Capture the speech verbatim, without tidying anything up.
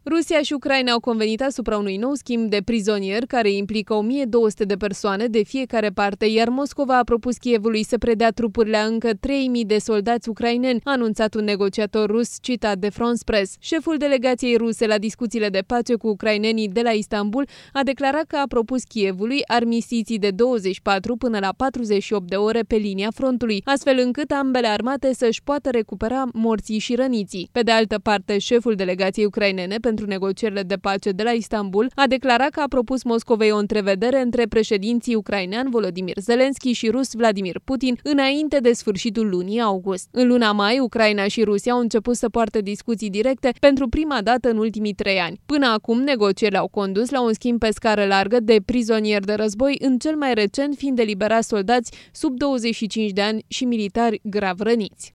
Rusia și Ucraina au convenit asupra unui nou schimb de prizonieri care implică o mie două sute de persoane de fiecare parte, iar Moscova a propus Kievului să predea trupurile a încă trei mii de soldați ucraineni, a anunțat un negociator rus citat de France Press. Șeful delegației ruse la discuțiile de pace cu ucrainenii de la Istanbul a declarat că a propus Kievului armistiții de douăzeci și patru până la patruzeci și opt de ore pe linia frontului, astfel încât ambele armate să-și poată recupera morții și răniții. Pe de altă parte, șeful delegației ucrainene pentru negocierile de pace de la Istanbul a declarat că a propus Moscovei o întrevedere între președinții ucrainean Volodymyr Zelensky și rus Vladimir Putin înainte de sfârșitul lunii august. În luna mai, Ucraina și Rusia au început să poartă discuții directe pentru prima dată în ultimii trei ani. Până acum, negocierile au condus la un schimb pe scară largă de prizonieri de război, în cel mai recent fiind eliberați soldați sub douăzeci și cinci de ani și militari grav răniți.